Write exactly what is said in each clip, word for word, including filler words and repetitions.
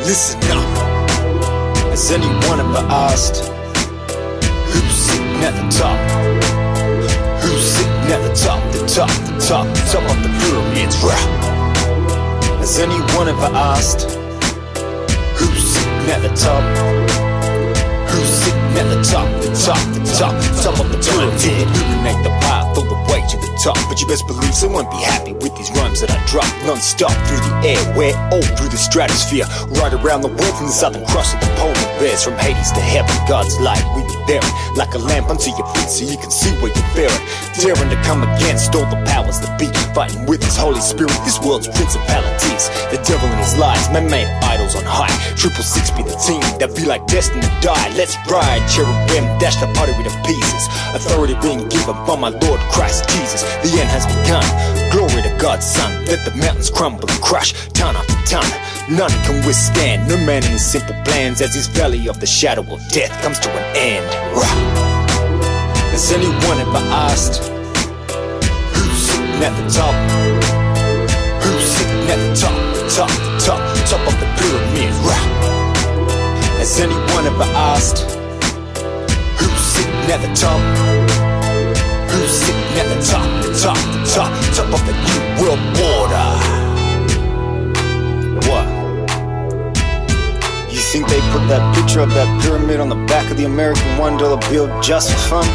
listen up. Has anyone ever asked who's sitting at the top? Who's sitting at the top, the top, the top, top of the pyramids? Has anyone ever asked who's sitting at the top? Who's sitting at the top, the top, the top, top of the pyramid? Illuminate the path all the way to the top, but you best believe someone be happy with these rhymes that I drop non-stop through the air, where all through the stratosphere, right around the world from the southern cross of the polar bears, from Hades to heaven, God's light we be bearing like a lamp unto your feet so you can see where you're bearing, daring to come against all the powers that be, fighting with his Holy Spirit, this world's principalities, the devil and his lies, man-made idols on high, triple six be the team that be like destined to die. Let's ride, cherubim, dash the pottery to pieces, authority being given by my Lord Christ Jesus. The end has begun, glory to God's Son. Let the mountains crumble and crush, ton after ton. None can withstand, no man in his simple plans, as his valley of the shadow of death comes to an end. Has anyone ever asked who's sitting at the top? Who's sitting at the top, the top, the top, top of the pyramid? Has anyone ever asked who's sitting at the top? Who's sitting at the top, the top, the top, top of the new world order? What? You think they put that picture of that pyramid on the back of the American one dollar bill just for fun?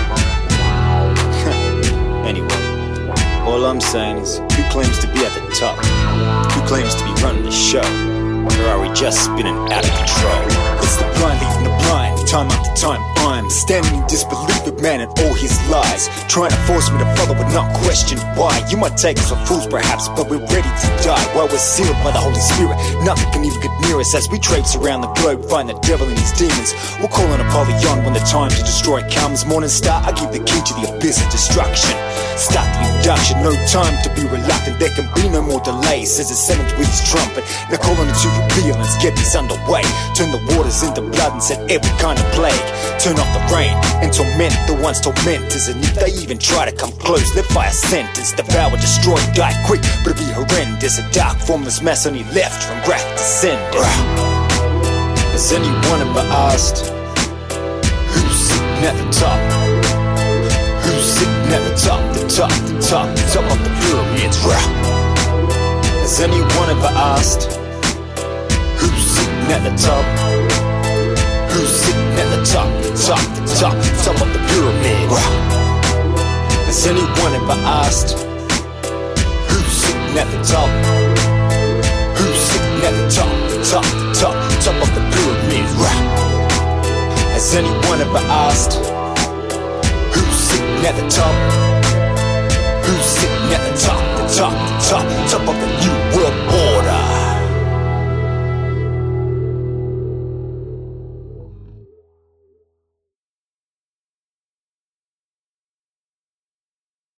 Anyway, all I'm saying is, who claims to be at the top? Who claims to be running the show? Or are we just spinning out of control? It's the blind leading the blind, time after time I'm standing in disbelief with man and all his lies, trying to force me to follow but not question why. You might take us for fools perhaps, but we're ready to die while we're sealed by the Holy Spirit. Nothing can even get near us as we traipse around the globe, find the devil and his demons. We'll call on Apollyon when the time to destroy comes. Morning star, I give the key to the abyss of destruction. Start the induction, no time to be reluctant. There can be no more delay, says the seventh with his trumpet. Now call on it to reveal, let's get this underway. Turn the waters into blood and set every kind of plague. Turn off the rain and torment the ones tormentors. And if they even try to come close, live by a sentence. Devour, destroy, die quick, but it'll be horrendous. A dark, formless mass only left from wrath descending. Has anyone ever asked who's sitting at the top? Who's sitting at the top, the top, the top, the top of the pyramids? Has anyone ever asked who's sitting at the top? Who's sitting at the top, the top, the top, the top of the pyramid? Has anyone ever asked who's sitting at the top? Who's sitting at the top, the top, the top, the top of the pyramid? Has anyone ever asked who's sitting at the top? Who's sitting at the top, the top, the top, top of the